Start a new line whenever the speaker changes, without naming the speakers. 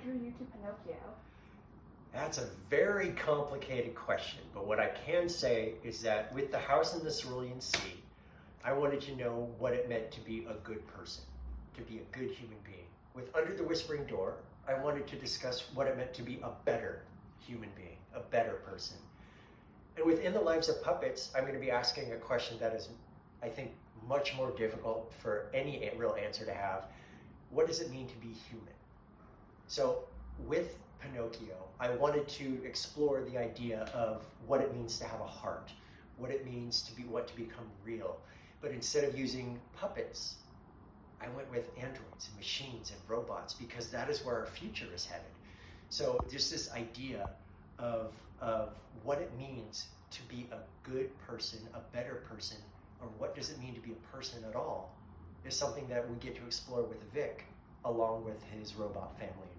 drew you to Pinocchio?
That's a very complicated question, but what I can say is that with The House in the Cerulean Sea, I wanted to know what it meant to be a good person, to be a good human being. With Under the Whispering Door, I wanted to discuss what it meant to be a better human being, a better person. And within the Lives of Puppets, I'm going to be asking a question that is, I think, much more difficult for any real answer to have. What does it mean to be human? So with Pinocchio, I wanted to explore the idea of what it means to have a heart, what it means to become real. But instead of using puppets, I went with androids and machines and robots because that is where our future is headed. So just this idea of what it means to be a good person, a better person, or what does it mean to be a person at all, is something that we get to explore with Vic along with his robot family.